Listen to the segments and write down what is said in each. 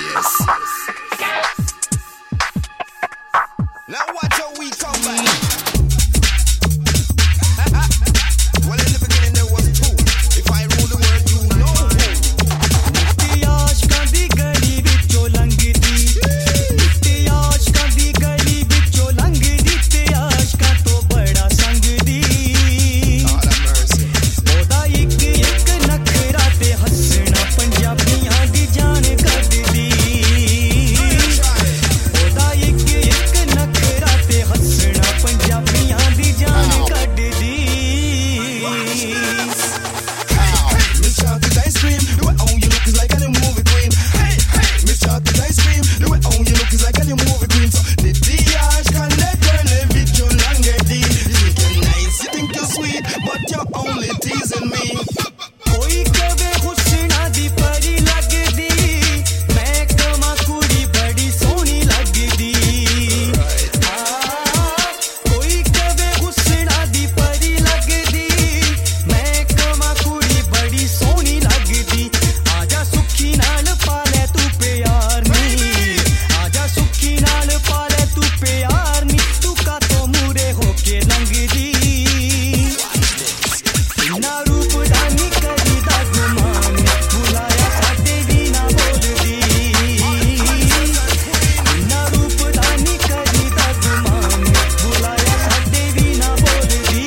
Now watch how we come back. Well, in the beginning there was two. If I rule the world, you know who. मिट्टी आशकां दी गली विचों लंघदी मिट्टी आशकां दी गली विचों लंघदी ते आशकां तो बड़ा संगदी ओदा इक इक नखरा ते हसना पंजाबियां दी जान कढदी ओदा इक इक नखरा ते हसना पंजाबियां दी जान कढदी Miss Chocolate ice cream, the way on you look is like any movie queen. Hey, hey, Miss Chocolate ice cream, the way on you look is like any movie queen. So the tea can let her live it your longevity. You think you're nice, you think you're sweet, but you're only teasing me. कोई कवे हुस्ना दी परी लगदी मैं कमा कुड़ी बड़ी सोहनी लगदी कोई कवे हुस्ना दी परी लगदी मैं कमा कुड़ी बड़ी सोहनी लगदी आजा सुखी नाल पाले तू प्यार नी आजा सुखी नाल पाले तू प्यार नी तू का तो मूरे होके लंघदी ना रूप डानी करी दा गुमान बुलाया साडे भी ना बोलदी ना रूप डानी करी दा गुमान बुलाया साडे भी ना बोलदी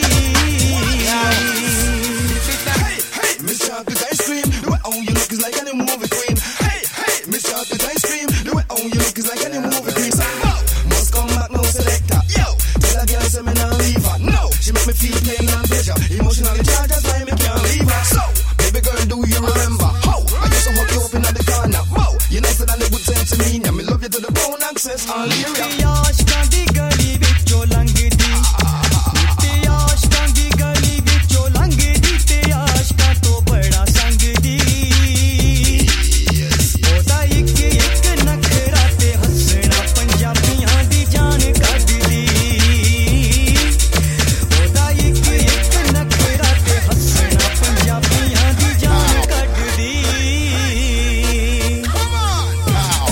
Hey, hey, Miss Chocolate ice cream, the way on you look is like any movie queen. Hey, hey, Miss Chocolate ice cream, the way on you look is like any movie queen. So, must come back now, selector. Yo, tell a girl say me nah leave her. No, she make me feel pain and pleasure. Emotionally charged, that's why me can't leave her. So, baby girl, do you remember how I used to hug you up in the corner? Wow, you nicer than the good sense of me. Yeah, me love you to the bone, access all area. मिट्टी आशकां दी गली विचों लंघदी मिट्टी आशकां दी गली विचों लंघदी ते आशकां तो बड़ा संगदी ओदा इक इक नखरा ते हसना पंजाबियां दी जान कढदी ओदा इक इक नखरा ते हसना पंजाबियां दी जान कढदी Come on now.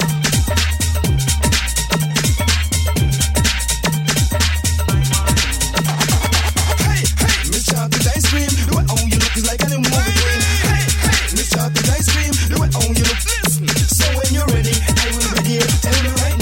Hey, hey, Miss Chocolate ice cream, the way on you look is like any movie queen. Hey, hey, Miss Chocolate ice cream, the way on you look. Listen, so when you're ready, I will be there. Tell me right